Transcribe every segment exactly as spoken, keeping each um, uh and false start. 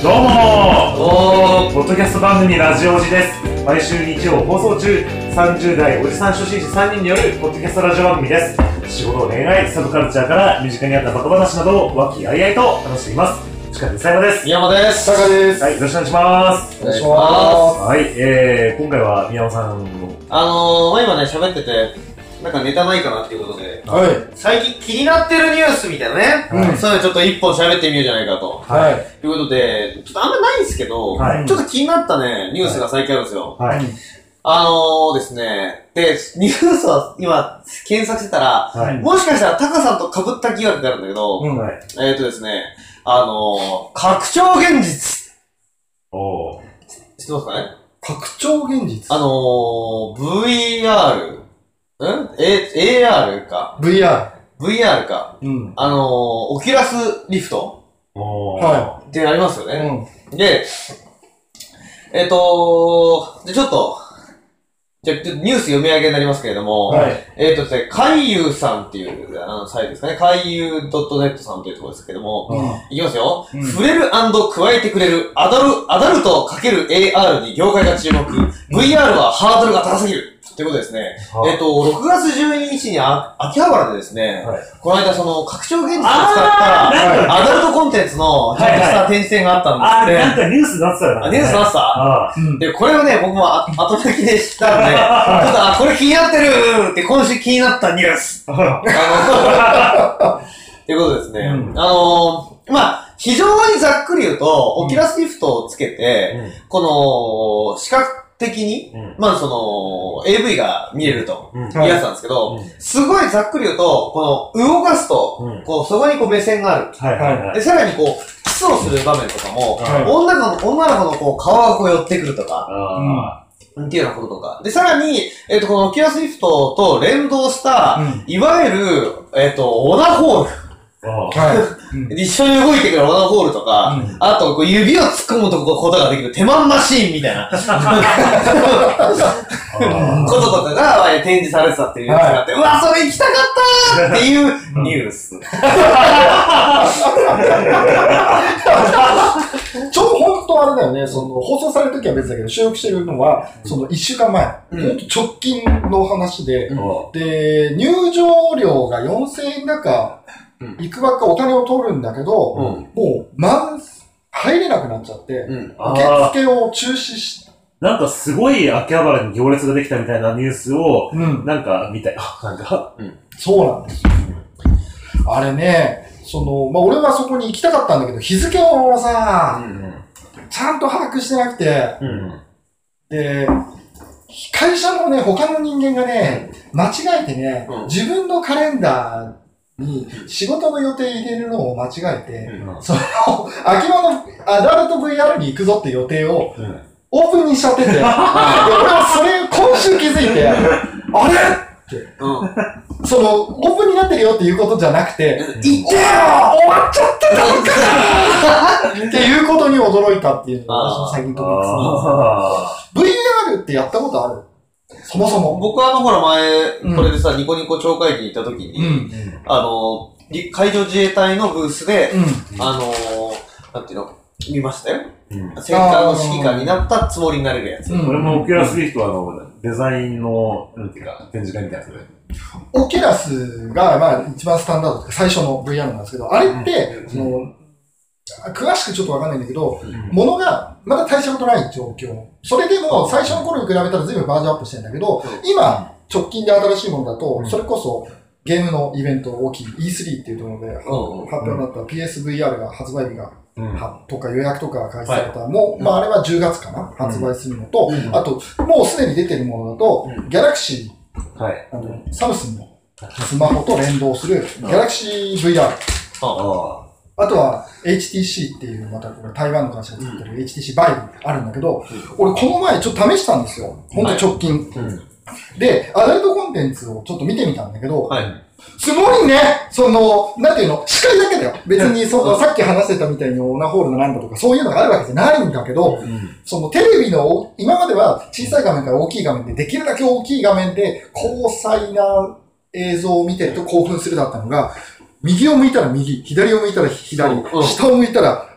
どうもー、ポッドキャスト番組ラジオおじです。毎週日曜放送中、さんじゅう代おじさん初心者さんにんによるポッドキャストラジオ番組です。仕事、恋愛、サブカルチャーから身近にあったバカ話などを和気あいあいと話しています。近くにさやまです。 宮山です。 高です。 はい、よろしくお願いします。 お願いします。 はい、えー、今回は宮山さんのあのー、まあ、今ね、喋ってて、なんかネタないかなっていうことで、 はい。 最近気になってるニュースみたいなね、 はいそういうのちょっと一本喋ってみようじゃないかと。 はい。 ということで、ちょっとあんまないんですけど、 はいちょっと気になったね、ニュースが最近あるんですよ。 はい。 あのーですね、で、ニュースは今、検索してたら、 はい。 もしかしたらタカさんと被った疑惑があるんだけど、 うん、はい。 えーとですね、あのー、拡張現実。 おー。 知ってますかね？ 拡張現実。 あのー、ブイアール、ん？A、エーアール か。 ブイアブイアール か。 ール。うん。 あのー、オキュラスリフトおー。 はってありますよい。 ね。 うん。 で、えっ、とー、で、ちょっと、じゃ、ニュース読み上げになりますけれども、 はい。 えっ、とですね、海遊さんっていうあのサイトですかね。海遊 .net さんというところですけども、いきますよ。 うん触れる&加えてくれるアダル、アダルト×エーアール に業界が注目。ブイアール はハードルが高すぎる。ということですね。 はいえっ、と、ろくがつじゅうににちにあ秋葉原でですね、 はい。 この間その拡張現実を使ったあー、なんか、 アダルトコンテンツのちょっとした展示展があったんあー、 ですなんかニュースになってたよあ、 な。 ニュースなってたあうん。 で、これをね、僕もあ後書きで知ったんで、ちょっと、あ、これ気になってるって今週気になったニュース。 ー。 あの、っていうことですね。 うんあのー、まあ、非常にざっくり言うと、オキュラスリフトをつけて、この、視覚的に、 うん。 まあその、エーブイ が見れると、 うん。 はいいうやつなんですけど、 うんすごいざっくり言うと、この、動かすと、 うんこう、そこにこう目線がある。 はいはいはい。 で、さらにこう、キスをする場面とかも、 はい女の子の、女の子のこう、顔がこう寄ってくるとか、 あっていうようなこととか。で、さらに、えっ、と、このオキュラスリフトと連動した、 うん。 いわゆる、えっ、と、オナホール。 ーあー。 はい。 一緒に動いてくるオナホールとか、 うんあと、こう指を突っ込むとこことができる手間マシーンみたいなこととかがえー展示されてたっていうやつがあって、うわ、それ行きたかったーっていうニュース。 ちょうど本当あれだよね、その、放送されるときは別だけど、収録してるのは、そのいっしゅうかんまえ。 うんほんと直近の話で、 うんで、入場料がよんせんえんだか、 うんいくばっかお金を取るんだけど、 うん。 もう、まん、入れなくなっちゃって、 うん。 あ受ー付を中止し、 なんかすごい秋葉原に行列ができたみたいなニュースを、 うん。 なんか見たよ。なんか。 そうなんですよ。あれね、その、まあ、俺はそこに行きたかったんだけど、日付をさ、 うん。 ちゃんと把握してなくて、 うん。 で、会社のね、他の人間がね、間違えてね、 うん自分のカレンダーに仕事の予定入れるのを間違えて、 うん。 その、秋葉のアダルト ブイアール に行くぞって予定をうん。 オープンにしちゃってて、で俺はそれ今週気づいて、あれうん。 その、オープンになってるよっていうことじゃなくて、 行ってよ終わっちゃってたのかっていうことに驚いたっていうのが私の最近トピックスあです。ブイアール ってやったことあるそもそも。 僕はあの、ほら前、 うんこれでさ、ニコニコ超会議に行った時に、 うん。 あの、り海上自衛隊のブースで、 うん。 あのー、なんていうの、見ましたよ。 ーうん。 戦艦の指揮官になったつもりになれるやつ。 うん俺もオキュラスリフトはあの、デザインの、なんていうか、展示会みたいなやつで。 オキュラスが、まあ、一番スタンダードというか最初の ブイアール なんですけど、あれって、 うんその、詳しくちょっとわかんないんだけど、 うんものがまだ大したことない状況。それでも最初の頃に比べたら随分バージョンアップしてるんだけど、 うん今、直近で新しいものだとう、んそれこそゲームのイベント大きい イースリー っていうところで発うん表になった ピーエスブイアール が発売日が、 うん。 はとか予約とかが開始された、もう、まああれはじゅうがつかな、発売するのと、 うんあと、もうすでに出てるものだと、 うんギャラクシー、 はい。 あの、サムスンのスマホと連動する Galaxy ブイアール。 ああとは エイチティーシー っていう、またこれ台湾の会社が作ってる エイチティーシー バイブあるんだけど、俺この前ちょっと試したんですよ。ほんと直近。 あ。うん。 で、アダルトコンテンツをちょっと見てみたんだけど、 はい。 すごいねその、なんていうの視界だけだよ。別にその、さっき話してたみたいにオナホールのなんだとかそういうのがあるわけじゃないんだけど、 うん。 そのテレビの、今までは小さい画面から大きい画面で、できるだけ大きい画面で広彩な映像を見てると興奮するだったのが、右を向いたら右、左を向いたら左、 うん下を向いたら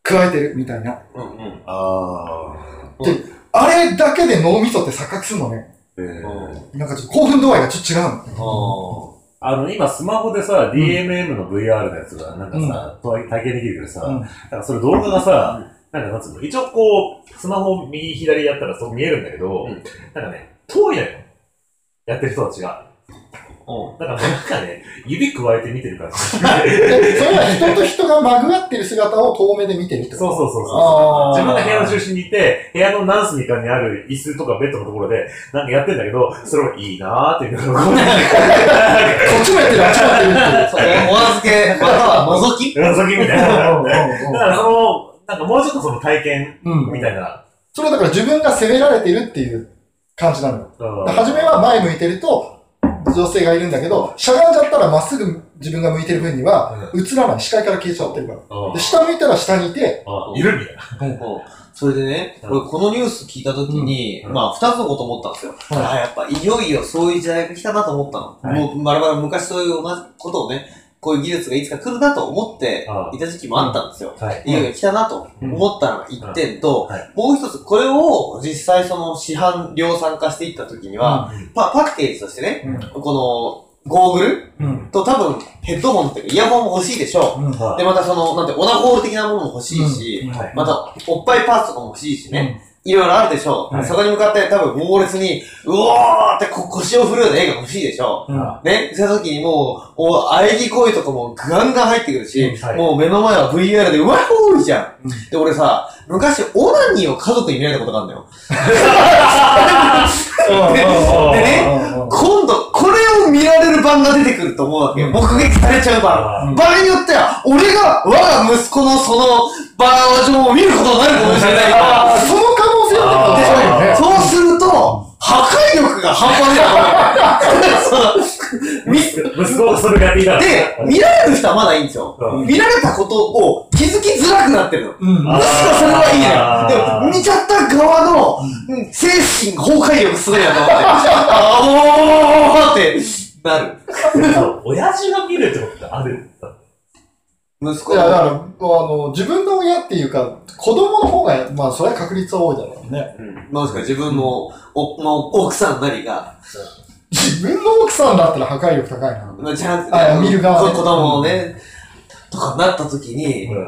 加えてるみたいな。 うんうん。 あー。で、あれだけで脳みそって錯覚するのね。 ー。えー、 なんかちょっと興奮度合いがちょっと違うの。 あの、今スマホでさ、ディーエムエム の ブイアール のやつがなんかさ、うん、体験できるけどさ、うん、なんかそれ動画がさ、なんかなんつうの、一応こう、スマホ右左やったらそう見えるんだけど、うん、なんかね、遠いのよ。やってる人たちが。うん。だからなんかね、指加えて見てるから。それは人と人がまぐわってる姿を遠目で見てるってこと？ そうそうそうそう。自分が部屋の中心にいて、部屋の何隅かにある椅子とかベッドのところで、なんかやってんだけど、それをいいなーって言うのが、こっちもやってる、あっちもやってるって。 そう、お預け、または覗き覗きみたいな。だからその、なんかもうちょっとその体験みたいな。 うん、それはだから自分が責められてるっていう感じなのよ。初めは前向いてると、女性がいるんだけど、しゃがんじゃったらまっすぐ自分が向いてる分には映らない。視界から消えちゃってるから。で、下向いたら下にいて、 いるみたいな。 それでね、俺このニュース聞いたときに、まあ二つのこと思ったんですよ。ああ、やっぱいよいよそういう時代が来たなと思ったの。もうまるまる昔そういう同じことをね、こういう技術がいつか来るなと思っていた時期もあったんですよ。いよいよ来たなと思ったのが一点と、もう一つこれを実際その市販量産化していった時には、パ, パッケージとしてね、このゴーグル、と多分ヘッドホンっていうかイヤホンも欲しいでしょう。で、またその、なんてオナホール的なものも欲しいし、またおっぱいパーツとかも欲しいしね。いろいろあるでしょう。はい、そこに向かって多分猛烈に、うおーってこ腰を振るような絵が欲しいでしょう。うん、ね。その時にもう、お喘ぎ声とかもガンガン入ってくるし、うんはい、もう目の前は ブイアール でうわほーいじゃん、うん。で、俺さ、昔オナニーを家族に見られたことがあるんだよ。で, でね、今度これを見られる版が出てくると思うわけよ。目撃されちゃう版。場合によっては、俺が我が息子のそのバージョンを見ることになるかもしれないから。 その可能性はで、そうすると、破壊力が半端ない。 息子がそれがやっていたら。 で、見られる人はまだいいんですよ。うん、見られたことを気づきづらくなってるの。うん、むしろそれはいいね。でも、見ちゃった側の、うん、精神崩壊力すごいなと思って。あーってなる。 親父が見るってことってあるんだ。 息子いや、だから、あの、自分の親っていうか、子供の方が、まあ、それは確率は多いだろうね。 うん。もしか自分の、お、まあ、奥さんなりが。 自分の奥さんだったら破壊力高いな。 まあ、ちゃんと、あ、見る側ね。子供をね、とかなった時に、うん、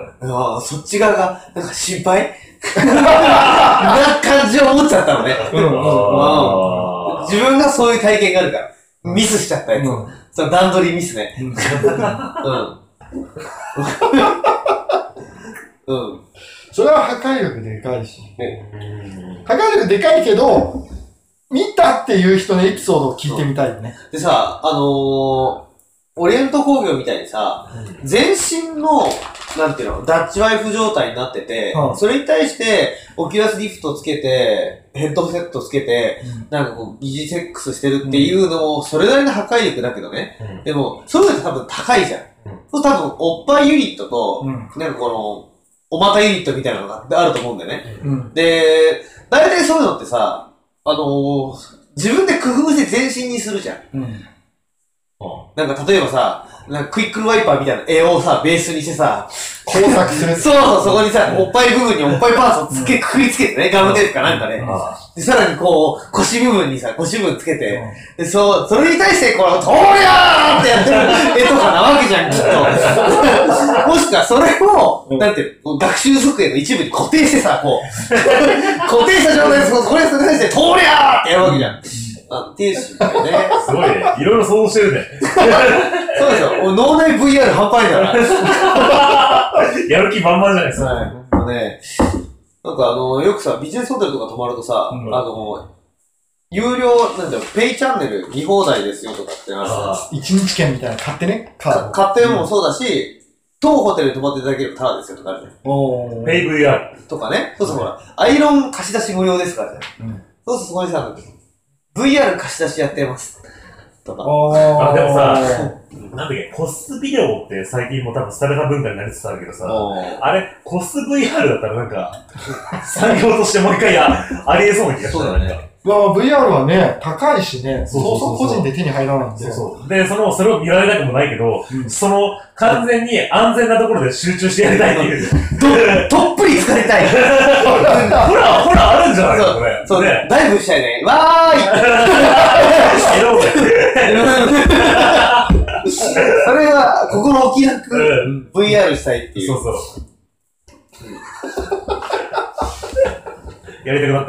あそっち側が、なんか心配な感じを思っちゃったのね。うんうんうん、自分がそういう体験があるから、ミスしちゃったやつ。うん、その段取りミスね。うん。うんうん。 それは破壊力でかいし。破壊力でかいけど、見たっていう人のエピソードを聞いてみたいよね。 でさ、あのー、オリエント工業みたいにさ、うん、全身の、なんていうの、ダッチワイフ状態になってて、うん、それに対して、オキュラスリフトつけて、ヘッドセットつけて、うん、なんかこう、疑似セックスしてるっていうのも、それなりの破壊力だけどね。うん、でも、そういうのって多分高いじゃん。そう、多分、おっぱいユニットと、うん、なんかこの、お股ユニットみたいなのがあると思うんだよね。うん、で、大体そういうのってさ、あのー、自分で工夫して全身にするじゃん。うん、なんか例えばさ、なんかクイックルワイパーみたいな絵をさ、ベースにしてさ、 工作する。 そうそう、そこにさ、おっぱい部分におっぱいパーツをつけ、くくりつけてね、ガムテープかなんかね。で、さらにこう、腰部分にさ、腰部分つけて、で、そう、それに対して、この、とーりゃーってやってる絵とかなわけじゃん、きっと。もしくは、それを、なんていう、学習机の一部に固定してさ、こう、固定した状態で、それに対して、とーりゃーってやるわけじゃん。っていうしね。 すごいね。いろいろ想像してるね。 そうですよ。脳内 ブイアール 半端ないから。 やる気満々じゃないですか。 はい。ほんとね、なんかあの、よくさ、ビジネスホテルとか泊まるとさ、うん、あの、有料、なんだよ、ペイチャンネル見放題ですよとかってなるさ。 一日券みたいな買ってね。 か買ってもそうだし、当ホテルに泊まっていただけるタダですよとかあるじゃん。 おー。ペイ ブイアール。 とかね。そうそう、ほら、アイロン貸し出し無料ですからね。うん、そうするとそこにさ、ブイアール 貸し出しやってます。とか。 あ、でもさ、なんだっけ、コスビデオって最近も多分された文化になりつつあるけどさ、あれ、コス ブイアール だったらなんか、産業としてもう一回やありえそうな気がした。 そうだね。 まあ ブイアール はね、高いしね、そうそう個人で手に入らないんで。 そうそう。で、その、それを見られたくもないけど、うん、その、完全に安全なところで集中してやりたいっていう。 ど、どっぷり浸かりたい。 ほら、ほら、あるんじゃないか、これ。 そうね。ダイブしたいね。わーいそれは、心置きなく ブイアール したいっていう。 そうそう。やりたくなった。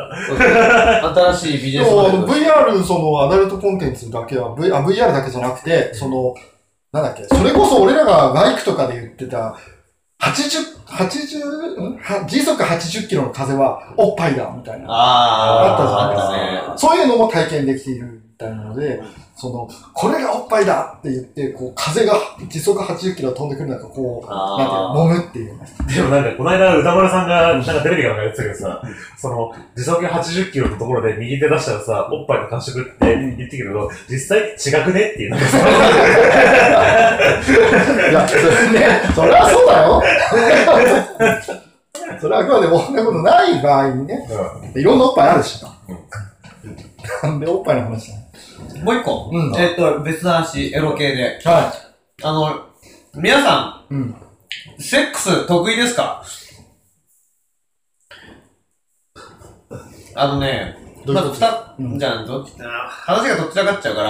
新しいビジネスモデル。ブイアール、その、アダルトコンテンツだけは、v、あ ブイアール だけじゃなくて、その、なんだっけ、それこそ俺らがバイクとかで言ってた、はちじゅう、はちじゅう、ん時速はちじゅっキロの風はおっぱいだ、みたいな。 ああったじゃないですか。 か。そういうのも体験できているみたいなので、その、これがおっぱいだって言って、こう、風が時速はちじゅっキロ飛んでくる中、こう、なんていう揉むっていう。 でもなんか、この間、歌丸さんが、なんかテレビかなんかやってたけどさ、その、時速はちじゅっキロのところで右手出したらさ、おっぱいの感触って言ってけど、実際違くねっていう。なんかさいや、それね、それはそうだよ。それはあくまでもそんなことない場合にね、うん、いろんなおっぱいあるしな。なんでおっぱいの話なの？ もう一個、うん、えっと、別の話、エロ系で。 はい。 あの、皆さん、 うん、 セックス得意ですか？あのね、まず二、うん、じゃあ、どっち、話がどっちらかっちゃうから、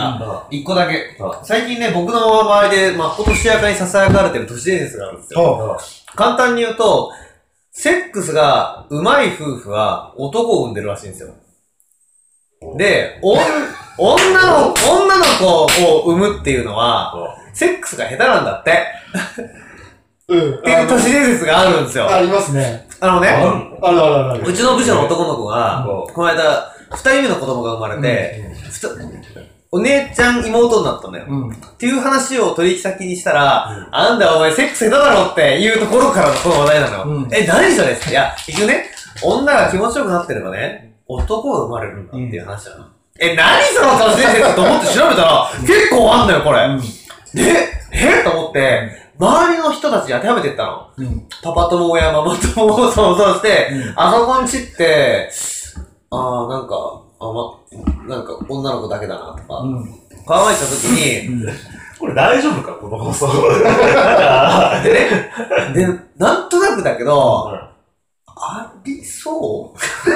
一、うん、個だけ、うん。最近ね、僕の周りで、まあ、ことしやかに囁かれてる都市伝説があるんですよ。うん、簡単に言うと、セックスが上手い夫婦は男を産んでるらしいんですよ。で、おん、女の、女の子を産むっていうのは、セックスが下手なんだって。 うん。 っていう都市伝説があるんですよ。 ありますね。 あのね、 あるあるある。 うちの部署の男の子が、この間、二人目の子供が生まれて、お姉ちゃん妹になったんだよ。っていう話を取引先にしたら、あんだお前セックス下手だろっていうところからのこの話題なのよ。え、何それって。いや、結局ね、女が気持ちよくなってればね、男が生まれるんだっていう話だな。え、何その都市伝説と思って調べたら、結構あんだよ、これ。で、えと思って、周りの人たちに当てはめてったの。うん、パパ友やママ友を想像して、うん、あそこんちって、あーなんか、あま、なんか女の子だけだなとか、うん、考えたときに、うん、 これ大丈夫かこの放送。 でね、で、なんとなくだけど、うん、ありそう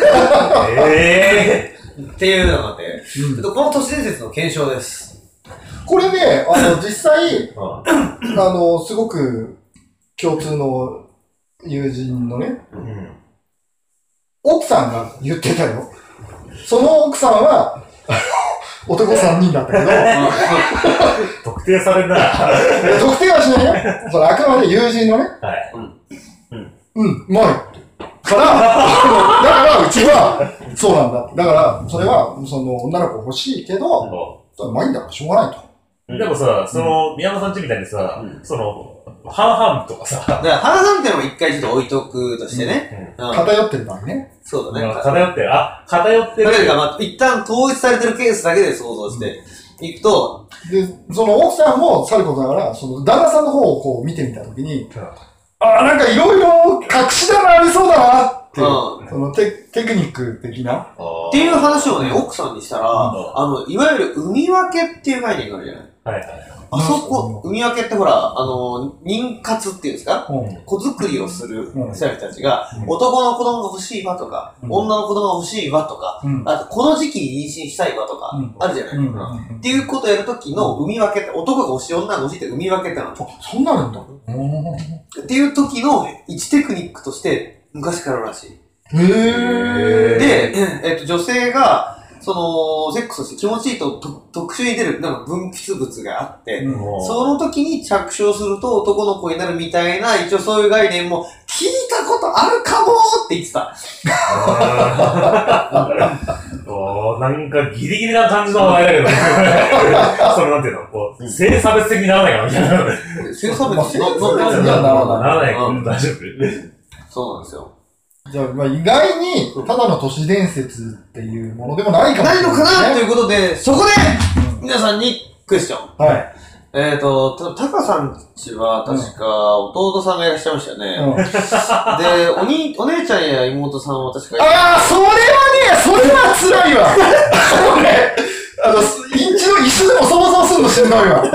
えーっていうのがあって、うん、この都市伝説の検証です。 これね、あの、実際、あの、すごく共通の友人のね、うん、奥さんが言ってたよ。その奥さんは、男さんにんだったけど、 特定されるな。 特定はしないよ。それあくまで友人のね、はい、うん、うん、うまい。から、だからうちは、そうなんだ。だから、それは、その、女の子欲しいけど、うまいんだからしょうがないと。 でもさ、その、宮本さんちみたいにさ、うん、その、半々とかさ。 だから半々ってのも一回ちょっと置いとくとしてね。 うんうん、偏ってる場合ね。 そうだね。 偏ってる。あ、偏ってる。 だから、まあ、一旦統一されてるケースだけで想像していくと、 うん、で、その奥さんもさることながら、その旦那さんの方をこう見てみたときに、うん、あ、なんかいろいろ隠し玉ありそうだなっていう、うん、そのテ、テクニック的な。 っていう話をね、奥さんにしたら、うん、あの、いわゆる海分けっていう概念があるじゃない。はいはい。あそこ、海分けってほら、あの、妊活っていうんですか、うん、子作りをする人たちが、うん、男の子供が欲しいわとか、うん、女の子供が欲しいわとか、うん、あとこの時期に妊娠したいわとか、うん、あるじゃないですか、うん。っていうことをやるときの海分けって、男が欲しい、女が欲しいって海分けってなの。 そんなのんだ。 っていう時の一テクニックとして昔かららしい。 へー。 で、えっと、女性が、その、セックスして気持ちいいと特殊に出る、なんか分泌物があって、うん、その時に着床すると男の子になるみたいな、一応そういう概念も聞いたことあるかもって言ってた。 おー、なんかギリギリな感じの話題だけど、そのなんていうの、こう、性差別的にならないかなみたいな。 性差別にはならない。 ならないか、うん、大丈夫。 そうなんですよ。 じゃあ、まあ意外に、ただの都市伝説っていうものでもないかもしれない、 ね。ないのかなということで、そこで、皆さんにクエスチョン。 はい。 ええっと、た、タカさんちは確か弟さんがいらっしゃいましたよね。 うん、 で、おに、お姉ちゃんや妹さんは確かああ、それはね、それは辛いわ。あのね、あの、一度、一緒でもそもそもすんのしんどいわ。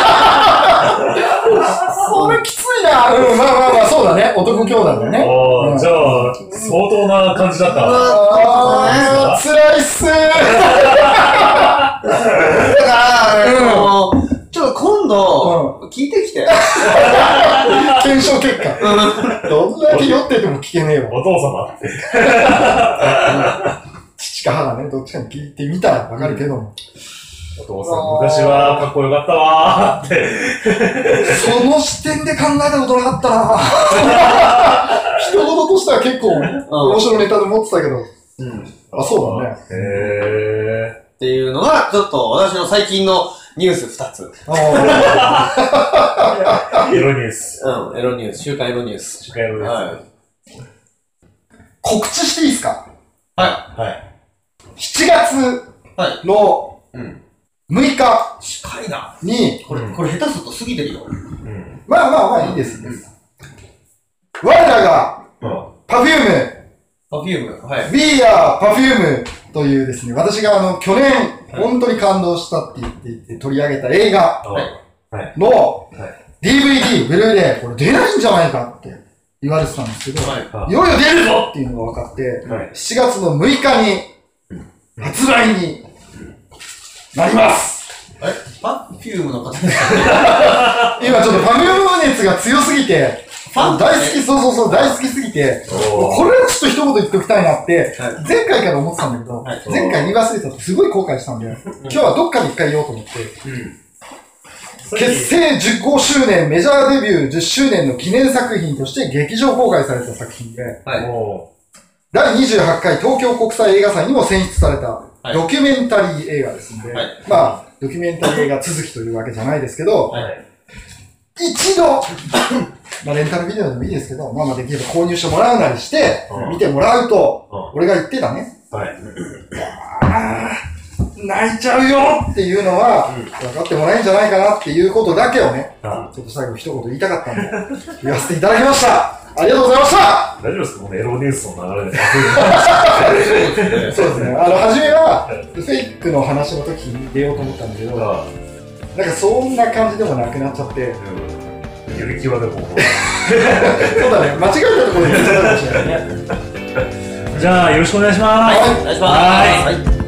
それきついな。うん、まあまあまあ、そうだね。男兄弟だよね。 ああ、じゃあ、相当な感じだった。 ああ、辛いっすー。 だから、うん、ちょっと今度、うん、聞いてきて。 検証結果。どんだけ酔ってても聞けねえわ。 お父様って。 父か母がね、どっちかに聞いてみたらわかるけども。 お父さん、昔はかっこよかったわーって。 その視点で考えたことなかったなぁ。一言としては結構、面白いネタで持ってたけど。 うん。 あ、そうだね。 へー。っていうのが、ちょっと私の最近のニュース二つ。 エロニュース。 うん、エロニュース。週刊エロニュース。 週刊エロニュース。はい。 告知していいですか？ はい。 はい。 しちがつのむいか近いな。 に、 これ、これ下手すると過ぎてるよ。うん。 まあまあまあいいですね。我らが、パフューム、 パフューム、はい。 We are Perfume というですね、私があの、去年、本当に感動したって言っていて取り上げた映画の ディーブイディー、ブルーレイ、これ出ないんじゃないかって言われてたんですけど、はい、いよいよ出るぞっていうのが分かって、はい、しちがつのむいかに発売になります。 えパフュームの方ですか？ 今ちょっとパフューム熱が強すぎて、大好き、そうそうそう、大好きすぎて、これはちょっと一言言っておきたいなって、前回から思ってたんだけど、前回言い忘れたとすごい後悔したんで、今日はどっかで一回言おうと思って、結成じゅうごしゅうねん、メジャーデビューじゅっしゅうねんの記念作品として劇場公開された作品で、だいにじゅうはちかい東京国際映画祭にも選出されたドキュメンタリー映画ですので、まあ、ドキュメンタリー映画続きというわけじゃないですけど、一度、まあ、レンタルビデオでもいいですけど、まあまあできれば購入してもらうなりして、見てもらうと、俺が言ってたね、はい、あ泣いちゃうよっていうのは、分かってもらえるんじゃないかなっていうことだけをね、ちょっと最後一言言いたかったんで、言わせていただきました。ありがとうございました。 大丈夫ですかこのエロニュースの流れで。 そうですね。あの、初めは、フェイクの話の時に出ようと思ったんだけど、なんかそんな感じでもなくなっちゃって。 ゆるきわでも。 そうだね。間違えたところで言っちゃったかもしれないね。 じゃあ、よろしくお願いします。 はい、お願いします。はい。